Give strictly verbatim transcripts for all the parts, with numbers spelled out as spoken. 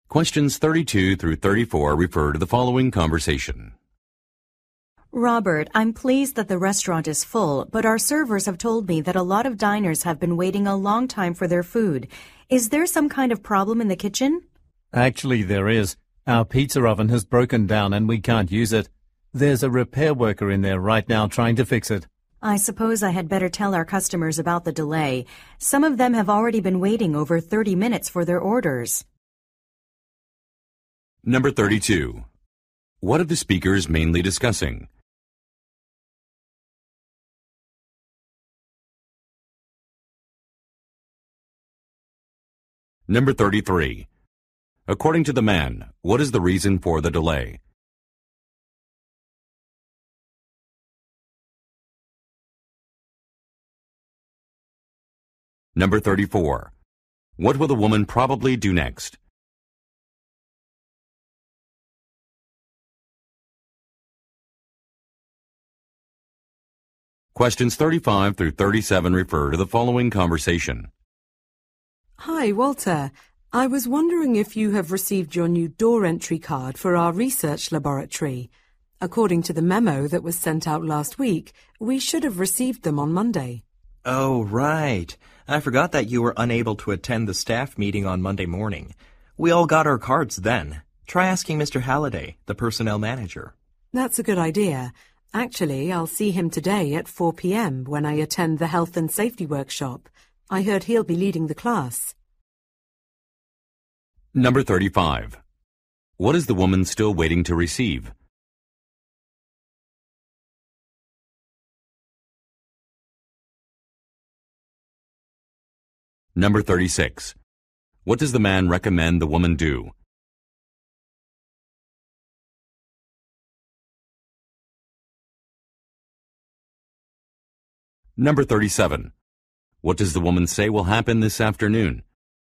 Questions thirty-two through thirty-four refer to the following conversation. Robert, I'm pleased that the restaurant is full, but our servers have told me that a lot of diners have been waiting a long time for their food. Is there some kind of problem in the kitchen? Actually, there is. Our pizza oven has broken down and we can't use it. There's a repair worker in there right now trying to fix it. I suppose I had better tell our customers about the delay. Some of them have already been waiting over thirty minutes for their orders. Number thirty-two. What are the speakers mainly discussing? Number thirty-three. According to the man, what is the reason for the delay? Number thirty-four. What will the woman probably do next? Questions thirty-five through thirty-seven refer to the following conversation. Hi, Walter. I was wondering if you have received your new door entry card for our research laboratory. According to the memo that was sent out last week, we should have received them on Monday. Oh, right. I forgot that you were unable to attend the staff meeting on Monday morning. We all got our cards then. Try asking Mister Halliday, the personnel manager. That's a good idea. Actually, I'll see him today at four p.m. when I attend the health and safety workshop. I heard he'll be leading the class. Number thirty-five. What is the woman still waiting to receive? Number thirty-six. What does the man recommend the woman do? Number thirty-seven. What does the woman say will happen this afternoon?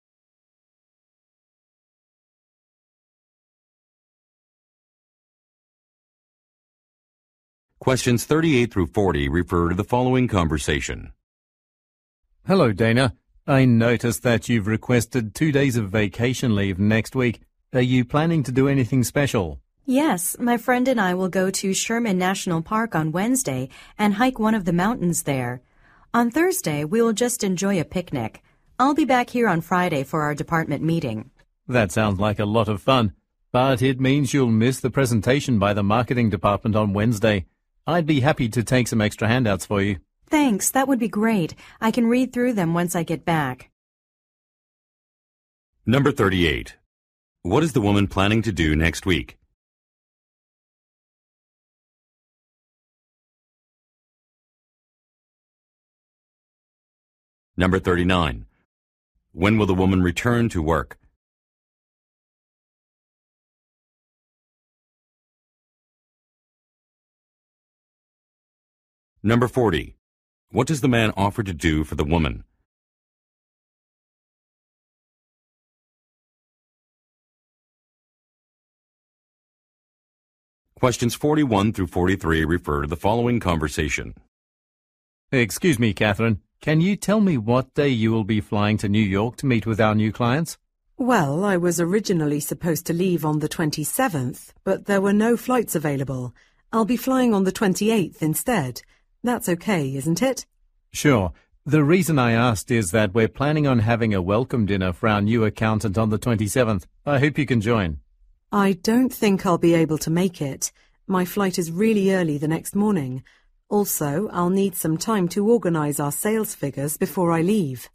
Questions thirty-eight through forty refer to the following conversation. Hello, Dana. I noticed that you've requested two days of vacation leave next week. Are you planning to do anything special? Yes, my friend and I will go to Sherman National Park on Wednesday and hike one of the mountains there. On Thursday, we will just enjoy a picnic. I'll be back here on Friday for our department meeting. That sounds like a lot of fun, but it means you'll miss the presentation by the marketing department on Wednesday. I'd be happy to take some extra handouts for you. Thanks, that would be great. I can read through them once I get back. Number thirty-eight. What is the woman planning to do next week? Number thirty-nine. When will the woman return to work? Number forty. What does the man offer to do for the woman? Questions forty-one through forty-three refer to the following conversation. Excuse me, Catherine. Can you tell me what day you will be flying to New York to meet with our new clients? Well, I was originally supposed to leave on the twenty-seventh, but there were no flights available. I'll be flying on the twenty-eighth instead. That's okay, isn't it? Sure. The reason I asked is that we're planning on having a welcome dinner for our new accountant on the twenty-seventh. I hope you can join. I don't think I'll be able to make it. My flight is really early the next morning. Also, I'll need some time to organize our sales figures before I leave.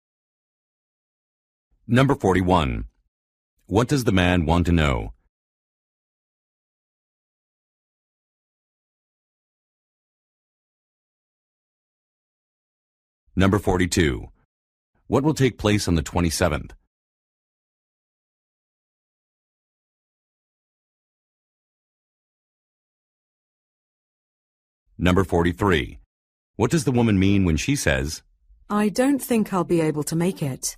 Number forty-one. What does the man want to know? Number forty-two. What will take place on the twenty-seventh? Number forty-three. What does the woman mean when she says, I don't think I'll be able to make it.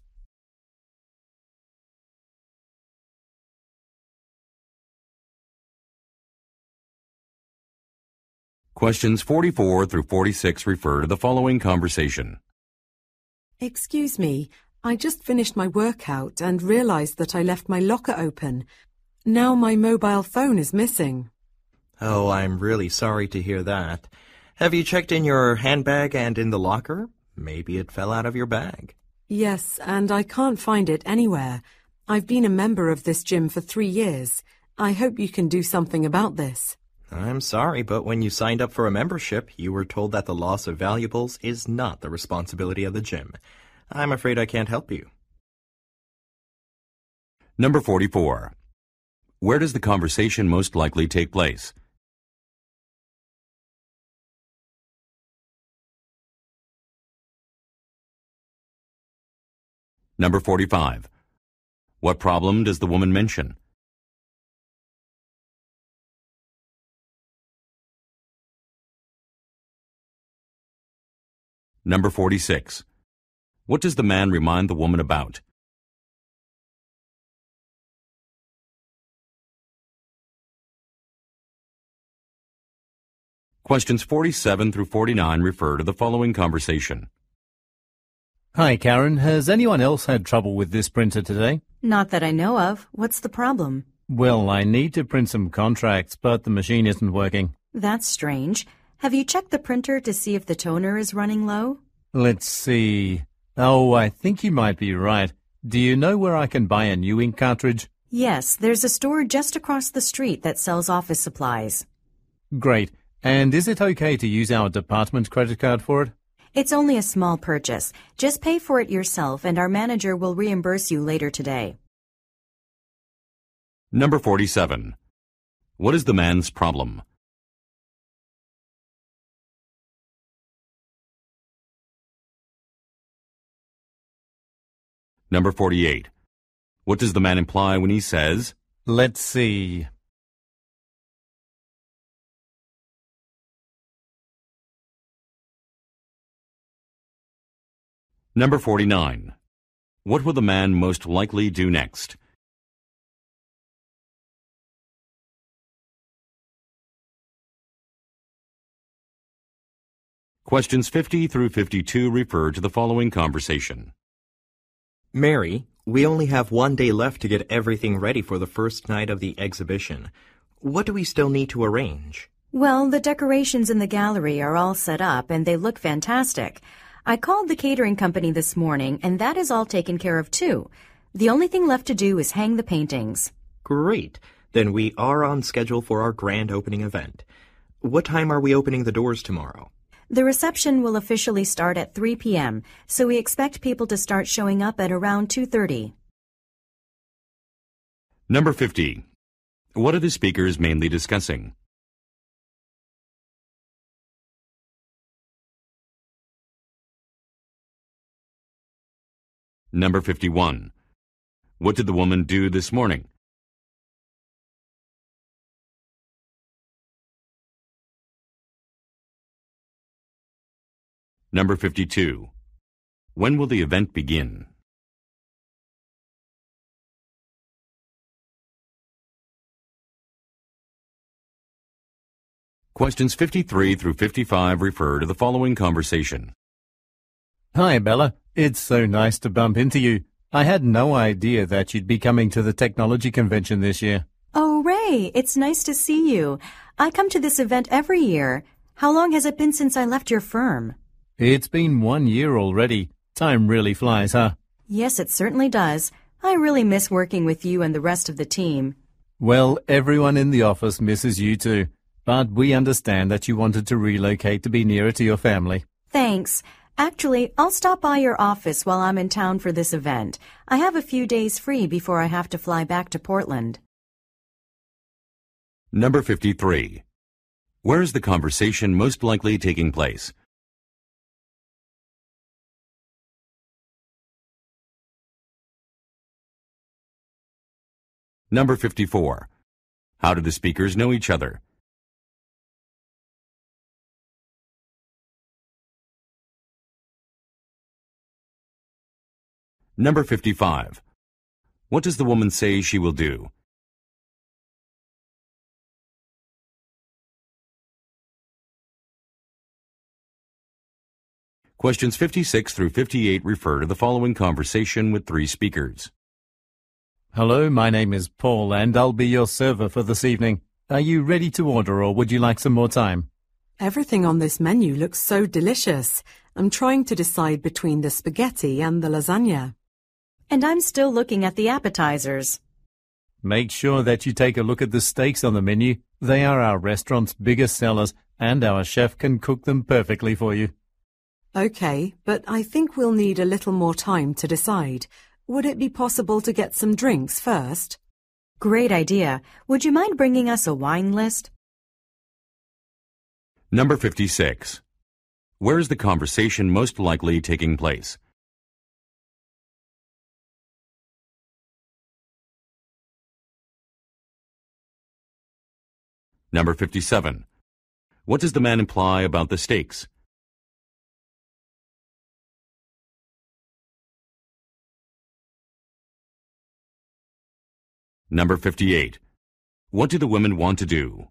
Questions forty-four through forty-six refer to the following conversation. Excuse me, I just finished my workout and realized that I left my locker open. Now my mobile phone is missing. Oh, I'm really sorry to hear that. Have you checked in your handbag and in the locker? Maybe it fell out of your bag. Yes, and I can't find it anywhere. I've been a member of this gym for three years. I hope you can do something about this. I'm sorry, but when you signed up for a membership, you were told that the loss of valuables is not the responsibility of the gym. I'm afraid I can't help you. Number forty-four. Where does the conversation most likely take place? Number forty-five. What problem does the woman mention? Number forty-six. What does the man remind the woman about? Questions forty-seven through forty-nine refer to the following conversation. Hi, Karen. Has anyone else had trouble with this printer today? Not that I know of. What's the problem? Well, I need to print some contracts, but the machine isn't working. That's strange. Have you checked the printer to see if the toner is running low? Let's see. Oh, I think you might be right. Do you know where I can buy a new ink cartridge? Yes, there's a store just across the street that sells office supplies. Great. And is it okay to use our department credit card for it? It's only a small purchase. Just pay for it yourself and our manager will reimburse you later today. Number forty-seven. What is the man's problem? Number forty-eight. What does the man imply when he says, Let's see. Number forty-nine. What will the man most likely do next? Questions fifty through fifty-two refer to the following conversation. Mary, we only have one day left to get everything ready for the first night of the exhibition. What do we still need to arrange? Well, the decorations in the gallery are all set up and they look fantastic. I called the catering company this morning and that is all taken care of too. The only thing left to do is hang the paintings. Great. Then we are on schedule for our grand opening event. What time are we opening the doors tomorrow? The reception will officially start at three p.m., so we expect people to start showing up at around two thirty. Number fifty. What are the speakers mainly discussing? Number fifty-one. What did the woman do this morning? Number fifty-two. When will the event begin? Questions fifty-three through fifty-five refer to the following conversation. Hi, Bella. It's so nice to bump into you. I had no idea that you'd be coming to the technology convention this year. Oh, Ray, it's nice to see you. I come to this event every year. How long has it been since I left your firm? It's been one year already. Time really flies, huh? Yes, it certainly does. I really miss working with you and the rest of the team. Well, everyone in the office misses you too. But we understand that you wanted to relocate to be nearer to your family. Thanks. Actually, I'll stop by your office while I'm in town for this event. I have a few days free before I have to fly back to Portland. Number fifty-three. Where is the conversation most likely taking place? Number fifty-four. How do the speakers know each other? Number fifty-five. What does the woman say she will do? Questions fifty-six through fifty-eight refer to the following conversation with three speakers. Hello, my name is Paul, and I'll be your server for this evening. Are you ready to order, or would you like some more time? Everything on this menu looks so delicious. I'm trying to decide between the spaghetti and the lasagna. And I'm still looking at the appetizers. Make sure that you take a look at the steaks on the menu. They are our restaurant's biggest sellers, and our chef can cook them perfectly for you. Okay, but I think we'll need a little more time to decide. Would it be possible to get some drinks first? Great idea. Would you mind bringing us a wine list? Number fifty-six. Where is the conversation most likely taking place? Number fifty-seven. What does the man imply about the steaks? Number fifty-eight. What do the women want to do?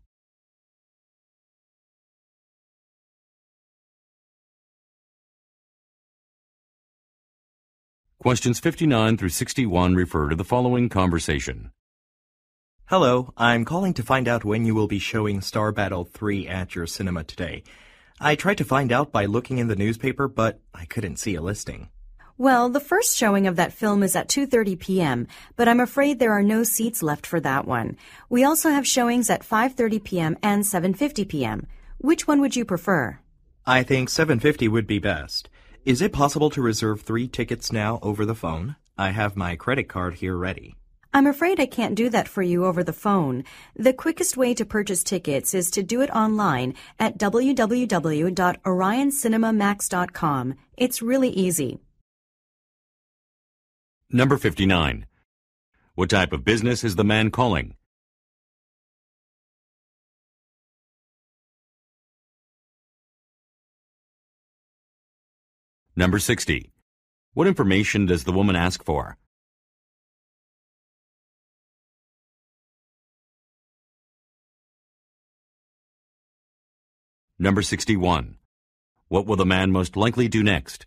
Questions fifty-nine through sixty-one refer to the following conversation. Hello, I'm calling to find out when you will be showing Star Battle three at your cinema today. I tried to find out by looking in the newspaper, but I couldn't see a listing. Well, the first showing of that film is at two thirty p.m., but I'm afraid there are no seats left for that one. We also have showings at five thirty p.m. and seven fifty p.m. Which one would you prefer? I think seven fifty would be best. Is it possible to reserve three tickets now over the phone? I have my credit card here ready. I'm afraid I can't do that for you over the phone. The quickest way to purchase tickets is to do it online at w w w dot orion cinema max dot com. It's really easy. Number fifty-nine. What type of business is the man calling? Number sixty. What information does the woman ask for? Number sixty-one. What will the man most likely do next?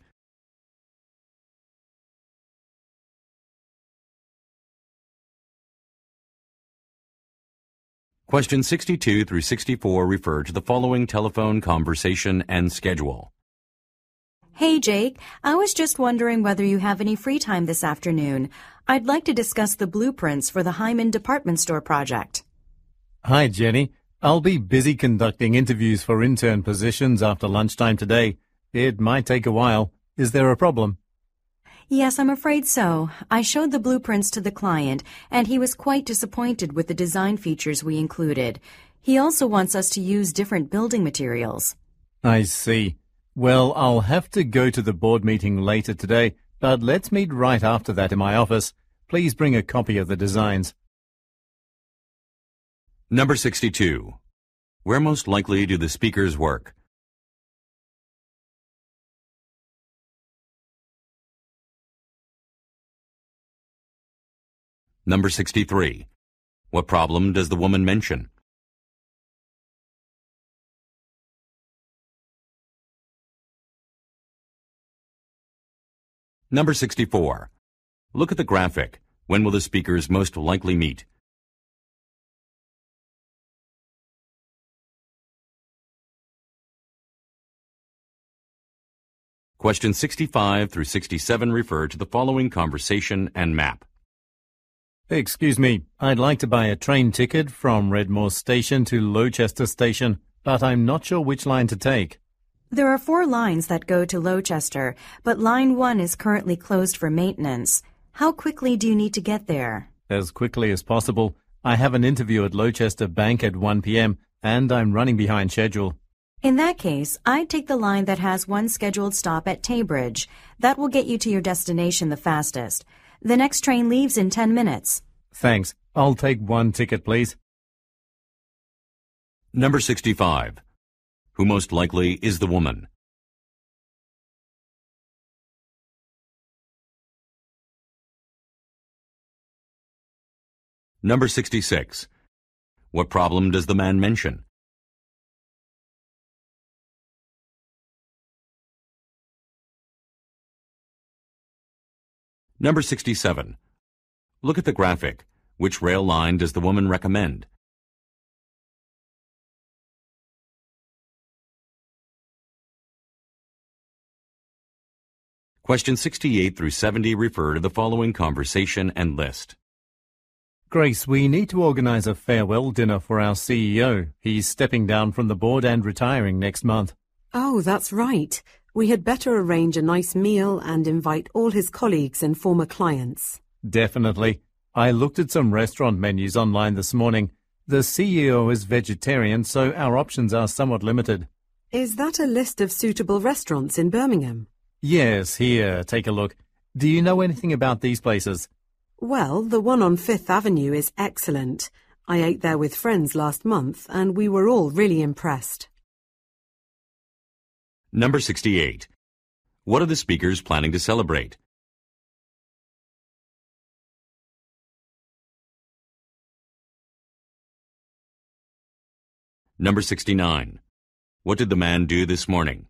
Questions sixty-two through sixty-four refer to the following telephone conversation and schedule. Hey, Jake. I was just wondering whether you have any free time this afternoon. I'd like to discuss the blueprints for the Hyman department store project. Hi, Jenny. I'll be busy conducting interviews for intern positions after lunchtime today. It might take a while. Is there a problem? Yes, I'm afraid so. I showed the blueprints to the client, and he was quite disappointed with the design features we included. He also wants us to use different building materials. I see. Well, I'll have to go to the board meeting later today, but let's meet right after that in my office. Please bring a copy of the designs. Number sixty-two. Where most likely do the speakers work? Number sixty-three. What problem does the woman mention? Number sixty-four. Look at the graphic. When will the speakers most likely meet? Questions sixty-five through sixty-seven refer to the following conversation and map. Excuse me, I'd like to buy a train ticket from Redmore Station to Lowchester Station, but I'm not sure which line to take. There are four lines that go to Lowchester, but line one is currently closed for maintenance. How quickly do you need to get there? As quickly as possible. I have an interview at Lowchester Bank at one p.m., and I'm running behind schedule. In that case, I'd take the line that has one scheduled stop at Taybridge. That will get you to your destination the fastest. The next train leaves in ten minutes. Thanks. I'll take one ticket, please. Number sixty-five. Who most likely is the woman? Number sixty-six. What problem does the man mention? Number sixty-seven. Look at the graphic. Which rail line does the woman recommend? Questions sixty-eight through seventy refer to the following conversation and list. Grace, we need to organize a farewell dinner for our C E O. He's stepping down from the board and retiring next month. Oh, that's right. We had better arrange a nice meal and invite all his colleagues and former clients. Definitely. I looked at some restaurant menus online this morning. The C E O is vegetarian, so our options are somewhat limited. Is that a list of suitable restaurants in Birmingham? Yes, here, take a look. Do you know anything about these places? Well, the one on Fifth Avenue is excellent. I ate there with friends last month, and we were all really impressed. Number sixty-eight. What are the speakers planning to celebrate? Number sixty-nine. What did the man do this morning?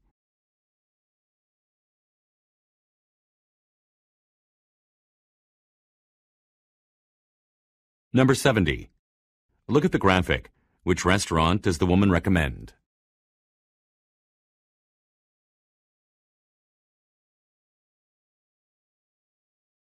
Number seventy. Look at the graphic. Which restaurant does the woman recommend?